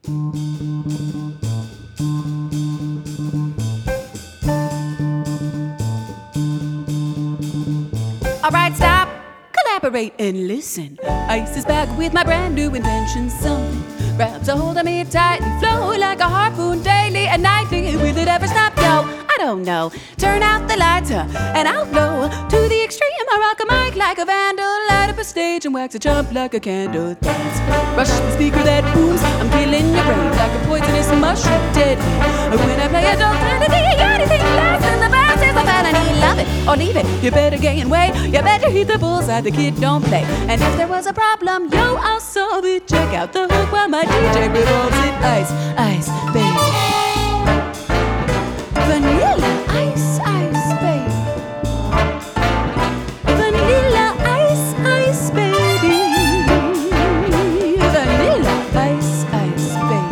Alright, stop, collaborate and listen. Ice is back with my brand new invention. Something grabs a hold of me tight and flow like a harpoon daily and nightly. Will it ever stop? Yo, I don't know. Turn out the lights and I'll blow to the extreme. I rock a mic like a vandal, light up a stage and wax a jump like a candle. Dance, rush the speaker that booms. I'm killing your brain like a poisonous mushroom, deadly. When I play a dope melody, anything less than the bounce is a felony. Love it or leave it, you better gain weight. You better hit the bullseye, the kid don't play. And if there was a problem, yo, I'll solve it. Check out the hook while my DJ revolves it. Ice, ice, baby. Vanilla ice, ice, baby. Vanilla ice, ice, baby. Vanilla ice, ice, baby.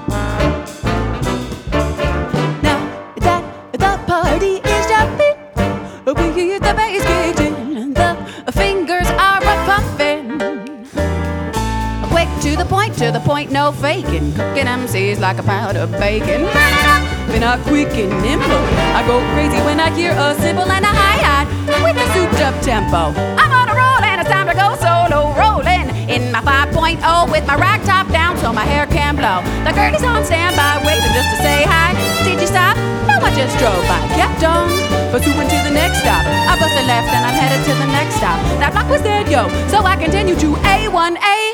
Now that the party is jumping, we hear the bass kicked in, the fingers are a-pumping. Quick to the point, no faking. Cooking MCs like a pound of bacon. Been not quick and nimble. I go crazy when I hear a cymbal and a hi-hat with a souped-up tempo. I'm on a roll and it's time to go solo, rolling in my 5.0 with my rag top down so my hair can blow. The girlie's on standby, waiting just to say hi. Did you stop? No, I just drove by. Kept on pursuing to the next stop. I busted left and I'm headed to the next stop. That block was dead, yo, so I continue to A1A.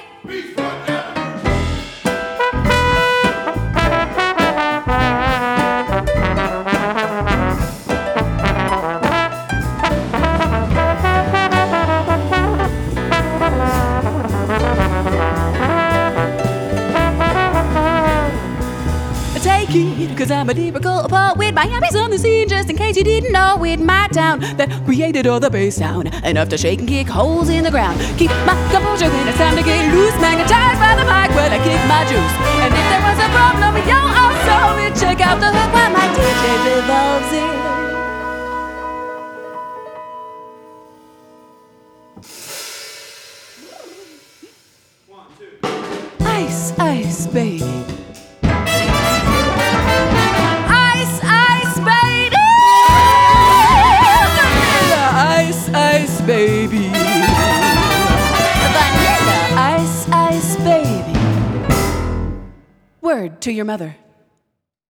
Cause I'm a lyrical poet with Miami's on the scene. Just in case you didn't know, it my town that created all the bass sound. Enough to shake and kick holes in the ground. Keep my composure when it's time to get loose. Magnetized by the mic when I kick my juice. And if there was a problem, yo, I'll solve it. Check out the hook while my DJ revolves it. 1, 2. Ice, ice, baby. Ice, baby. Vanilla ice, ice, baby. Word to your mother.